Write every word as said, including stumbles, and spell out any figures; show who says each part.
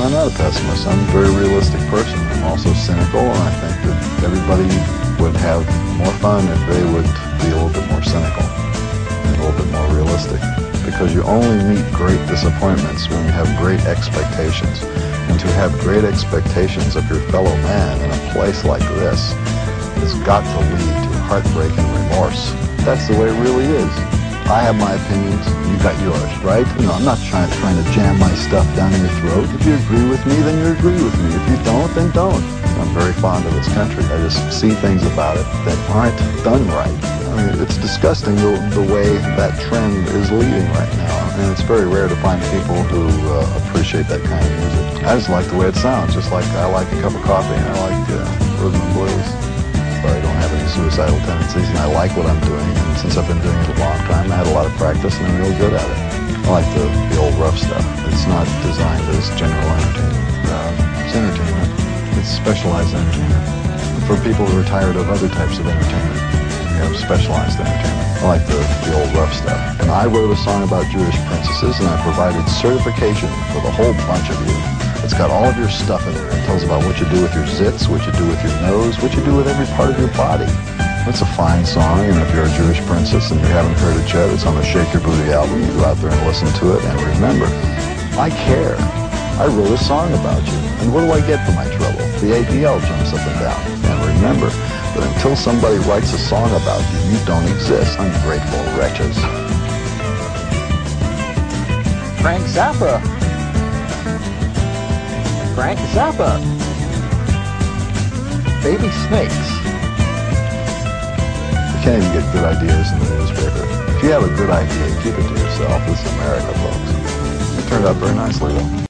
Speaker 1: I'm not a pessimist. I'm a very realistic person. I'm also cynical, and I think that everybody would have more fun if they would be a little bit more cynical and a little bit more realistic. Because you only meet great disappointments when you have great expectations. And to have great expectations of your fellow man in a place like this has got to lead to heartbreak and remorse. That's the way it really is. I have my opinions, you got yours, right? You know, I'm not trying, trying to jam my stuff down your throat. If you agree with me, then you agree with me. If you don't, then don't. I'm very fond of this country. I just see things about it that aren't done right. I mean, it's disgusting the, the way that trend is leading right now. And it's very rare to find people who uh, appreciate that kind of music. I just like the way it sounds, just like I like a cup of coffee and I like uh, rhythm and blues. But I don't have any suicidal tendencies, and I like what I'm doing. And since I've been doing it a long time, I had a lot of practice, and I'm really good at it. I like the, the old rough stuff. It's not designed as general entertainment. Uh, it's entertainment. It's specialized entertainment. For people who are tired of other types of entertainment, you have specialized entertainment. I like the, the old rough stuff. And I wrote a song about Jewish princesses, and I provided certification for the whole bunch of you. It's got all of your stuff in there. It tells about what you do with your zits, what you do with your nose, what you do with every part of your body. It's a fine song, and if you're a Jewish princess and you haven't heard it yet, it's on the Shake Your Booty album. You go out there and listen to it, and remember, I care. I wrote a song about you. And what do I get for my trouble? The A D L jumps up and down. And remember that until somebody writes a song about you, you don't exist. Ungrateful wretches.
Speaker 2: Frank Zappa. Frank Zappa. Baby Snakes.
Speaker 1: You can't even get good ideas in the newspaper. If you have a good idea, keep it to yourself. This is America, folks. It turned out very nicely, though.